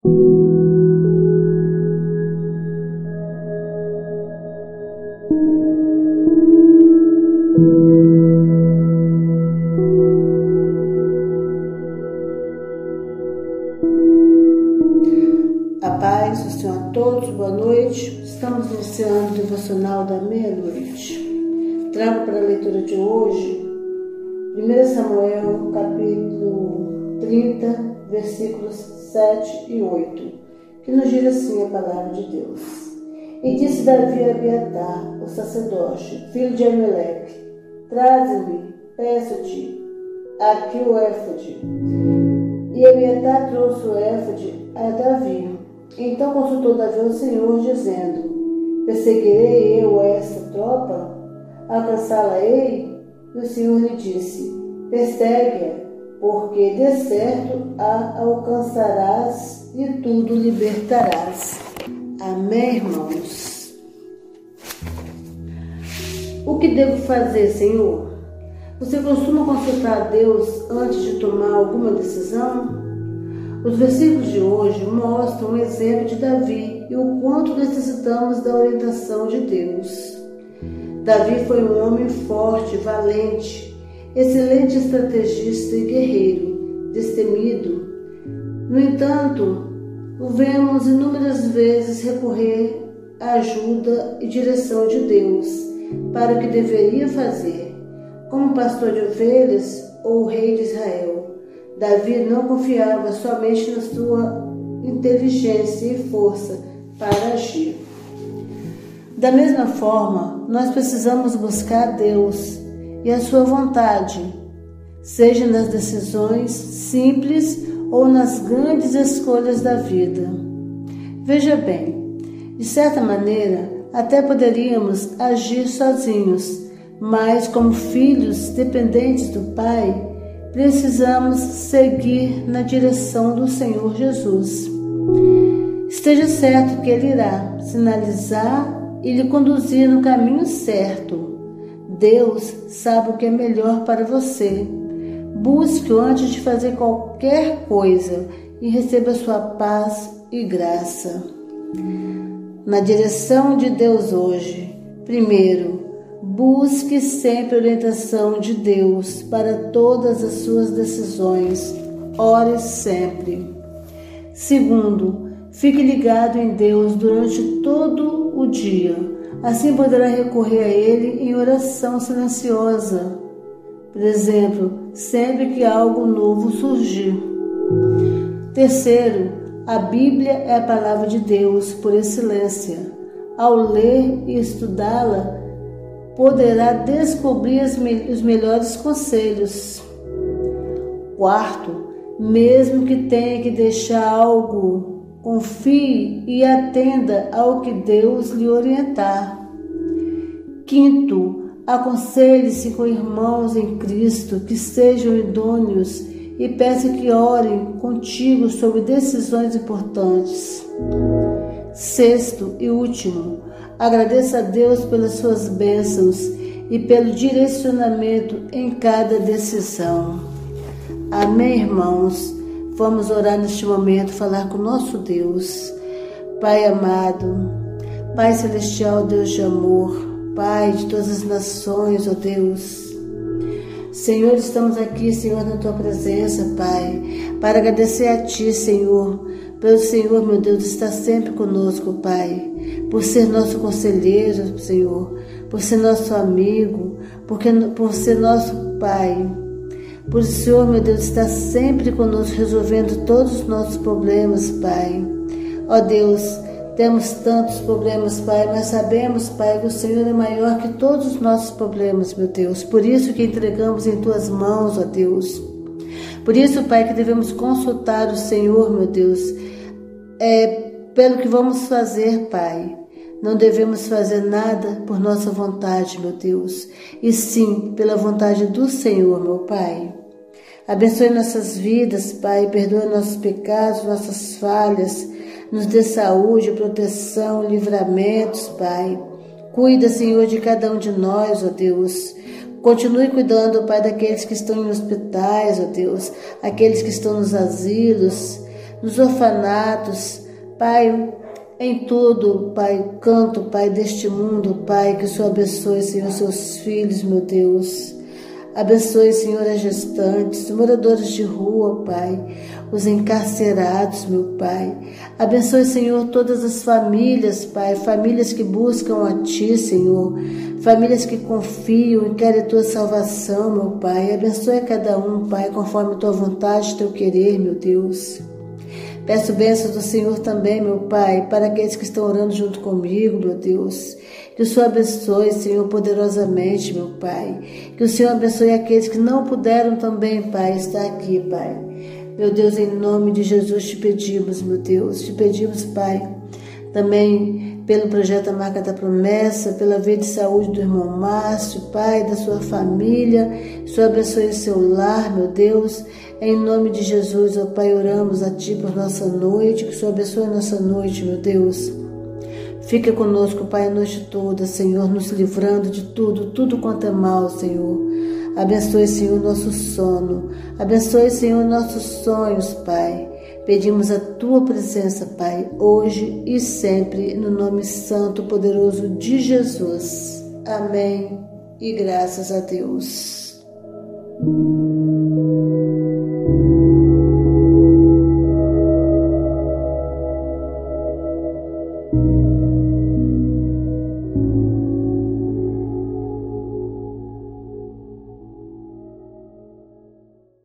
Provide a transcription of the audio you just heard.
A paz do Senhor a todos, boa noite. Estamos iniciando o devocional da meia-noite. Trago para a leitura de hoje 1 Samuel, capítulo 30, versículos 7 e 8, que nos diz assim a palavra de Deus. E disse Davi a Abiatar, o sacerdote, filho de Ameleque: traze-me, peço-te, aqui o éfode. E Abiatar trouxe o éfode a Davi. Então consultou Davi ao Senhor, dizendo: perseguirei eu esta tropa? Alcançá-la-ei? E o Senhor lhe disse: persegue-a, porque de certo a alcançarás e tudo libertarás. Amém, irmãos? O que devo fazer, Senhor? Você costuma consultar a Deus antes de tomar alguma decisão? Os versículos de hoje mostram um exemplo de Davi e o quanto necessitamos da orientação de Deus. Davi foi um homem forte, valente, excelente estrategista e guerreiro, destemido. No entanto, o vemos inúmeras vezes recorrer à ajuda e direção de Deus para o que deveria fazer, como pastor de ovelhas ou rei de Israel. Davi não confiava somente na sua inteligência e força para agir. Da mesma forma, nós precisamos buscar Deus e a sua vontade, seja nas decisões simples ou nas grandes escolhas da vida. Veja bem, de certa maneira, até poderíamos agir sozinhos, mas como filhos dependentes do Pai, precisamos seguir na direção do Senhor Jesus. Esteja certo que Ele irá sinalizar e lhe conduzir no caminho certo. Deus sabe o que é melhor para você. Busque-o antes de fazer qualquer coisa e receba sua paz e graça. Na direção de Deus hoje, primeiro, busque sempre a orientação de Deus para todas as suas decisões. Ore sempre. Segundo, fique ligado em Deus durante todo o dia. Assim poderá recorrer a Ele em oração silenciosa. Por exemplo, sempre que algo novo surgir. Terceiro, a Bíblia é a palavra de Deus por excelência. Ao ler e estudá-la, poderá descobrir os melhores conselhos. Quarto, mesmo que tenha que deixar algo, confie e atenda ao que Deus lhe orientar. Quinto, aconselhe-se com irmãos em Cristo que sejam idôneos e peça que orem contigo sobre decisões importantes. Sexto e último, agradeça a Deus pelas suas bênçãos e pelo direcionamento em cada decisão. Amém, irmãos? Vamos orar neste momento, falar com o nosso Deus. Pai amado, Pai celestial, Deus de amor, Pai de todas as nações, ó Deus. Senhor, estamos aqui, Senhor, na Tua presença, Pai, para agradecer a Ti, Senhor, pelo Senhor, meu Deus, estar sempre conosco, Pai, por ser nosso conselheiro, Senhor, por ser nosso amigo, por ser nosso Pai, por o Senhor, meu Deus, estar sempre conosco, resolvendo todos os nossos problemas, Pai. Ó Deus, temos tantos problemas, Pai, mas sabemos, Pai, que o Senhor é maior que todos os nossos problemas, meu Deus. Por isso que entregamos em Tuas mãos, ó Deus. Por isso, Pai, que devemos consultar o Senhor, meu Deus, pelo que vamos fazer, Pai. Não devemos fazer nada por nossa vontade, meu Deus, e sim pela vontade do Senhor, meu Pai. Abençoe nossas vidas, Pai, perdoe nossos pecados, nossas falhas, nos dê saúde, proteção, livramentos, Pai. Cuida, Senhor, de cada um de nós, ó Deus. Continue cuidando, Pai, daqueles que estão em hospitais, ó Deus, aqueles que estão nos asilos. nos orfanatos, Pai, em todo, Pai, canto, Pai, deste mundo, Pai, que o Senhor abençoe, Senhor, seus filhos, meu Deus. Abençoe, Senhor, as gestantes, os moradores de rua, Pai, os encarcerados, meu Pai. Abençoe, Senhor, todas as famílias, Pai, famílias que buscam a Ti, Senhor, famílias que confiam e querem a Tua salvação, meu Pai. Abençoe cada um, Pai, conforme a Tua vontade, Teu querer, meu Deus. Peço bênçãos do Senhor também, meu Pai, para aqueles que estão orando junto comigo, meu Deus. Que o Senhor abençoe, Senhor, poderosamente, meu Pai. Que o Senhor abençoe aqueles que não puderam também, Pai, estar aqui, Pai. Meu Deus, em nome de Jesus te pedimos, meu Deus. Te pedimos, Pai, também pelo projeto A Marca da Promessa, pela vida de saúde do irmão Márcio, Pai, da sua família. Que o Senhor abençoe o seu lar, meu Deus. Em nome de Jesus, ó Pai, oramos a Ti por nossa noite. Que o Senhor abençoe a nossa noite, meu Deus. Fica conosco, Pai, a noite toda, Senhor, nos livrando de tudo quanto é mal, Senhor. Abençoe, Senhor, nosso sono. Abençoe, Senhor, nossos sonhos, Pai. Pedimos a Tua presença, Pai, hoje e sempre, no nome santo e poderoso de Jesus. Amém. E graças a Deus.